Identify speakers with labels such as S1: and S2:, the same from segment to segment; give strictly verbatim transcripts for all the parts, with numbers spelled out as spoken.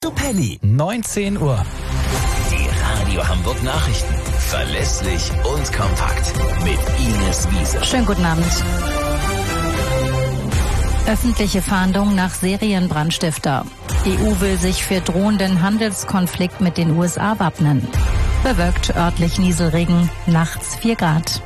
S1: zu Penny, neunzehn Uhr. Die Radio Hamburg Nachrichten. Verlässlich und kompakt. Mit Ines Wiese.
S2: Schönen guten Abend. Öffentliche Fahndung nach Serienbrandstifter. E U will sich für drohenden Handelskonflikt mit den U S A wappnen. Bewölkt, örtlich Nieselregen, nachts vier Grad.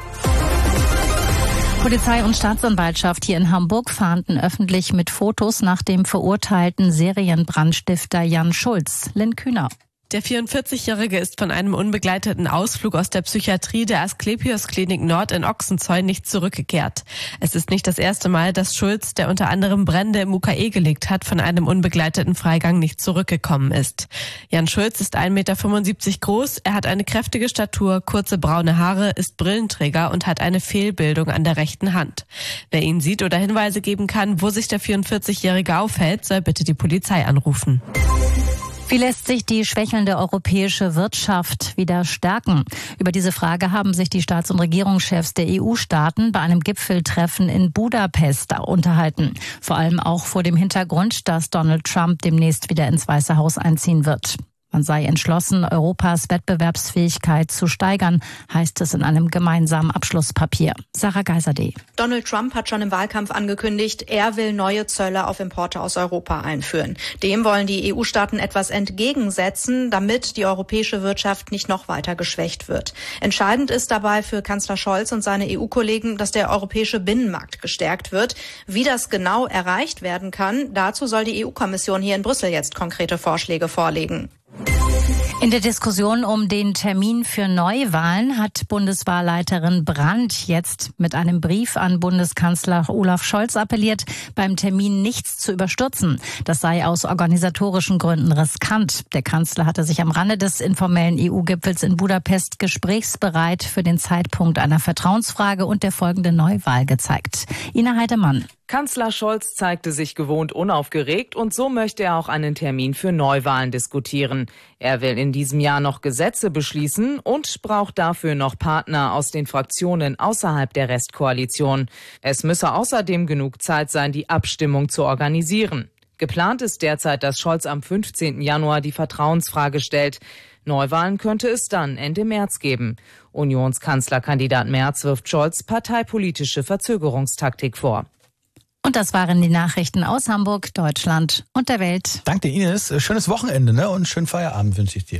S2: Polizei und Staatsanwaltschaft hier in Hamburg fahnden öffentlich mit Fotos nach dem verurteilten Serienbrandstifter Jan Schulz. Lynn Kühner.
S3: Der vierundvierzigjährige ist von einem unbegleiteten Ausflug aus der Psychiatrie der Asklepios Klinik Nord in Ochsenzoll nicht zurückgekehrt. Es ist nicht das erste Mal, dass Schulz, der unter anderem Brände im U K E gelegt hat, von einem unbegleiteten Freigang nicht zurückgekommen ist. Jan Schulz ist ein Meter fünfundsiebzig groß, er hat eine kräftige Statur, kurze braune Haare, ist Brillenträger und hat eine Fehlbildung an der rechten Hand. Wer ihn sieht oder Hinweise geben kann, wo sich der vierundvierzigjährige aufhält, soll bitte die Polizei anrufen.
S2: Wie lässt sich die schwächelnde europäische Wirtschaft wieder stärken? Über diese Frage haben sich die Staats- und Regierungschefs der E U-Staaten bei einem Gipfeltreffen in Budapest unterhalten. Vor allem auch vor dem Hintergrund, dass Donald Trump demnächst wieder ins Weiße Haus einziehen wird. Man sei entschlossen, Europas Wettbewerbsfähigkeit zu steigern, heißt es in einem gemeinsamen Abschlusspapier. Sarah Geiserde.
S4: Donald Trump hat schon im Wahlkampf angekündigt, er will neue Zölle auf Importe aus Europa einführen. Dem wollen die E U-Staaten etwas entgegensetzen, damit die europäische Wirtschaft nicht noch weiter geschwächt wird. Entscheidend ist dabei für Kanzler Scholz und seine E U-Kollegen, dass der europäische Binnenmarkt gestärkt wird. Wie das genau erreicht werden kann, dazu soll die E U-Kommission hier in Brüssel jetzt konkrete Vorschläge vorlegen.
S2: In der Diskussion um den Termin für Neuwahlen hat Bundeswahlleiterin Brandt jetzt mit einem Brief an Bundeskanzler Olaf Scholz appelliert, beim Termin nichts zu überstürzen. Das sei aus organisatorischen Gründen riskant. Der Kanzler hatte sich am Rande des informellen E U-Gipfels in Budapest gesprächsbereit für den Zeitpunkt einer Vertrauensfrage und der folgenden Neuwahl gezeigt. Ina Heidemann.
S5: Kanzler Scholz zeigte sich gewohnt unaufgeregt und so möchte er auch einen Termin für Neuwahlen diskutieren. Er will in diesem Jahr noch Gesetze beschließen und braucht dafür noch Partner aus den Fraktionen außerhalb der Restkoalition. Es müsse außerdem genug Zeit sein, die Abstimmung zu organisieren. Geplant ist derzeit, dass Scholz am fünfzehnten Januar die Vertrauensfrage stellt. Neuwahlen könnte es dann Ende März geben. Unionskanzlerkandidat Merz wirft Scholz parteipolitische Verzögerungstaktik vor.
S2: Und das waren die Nachrichten aus Hamburg, Deutschland und der Welt.
S1: Danke dir, Ines. Schönes Wochenende, ne? Und schönen Feierabend wünsche ich dir.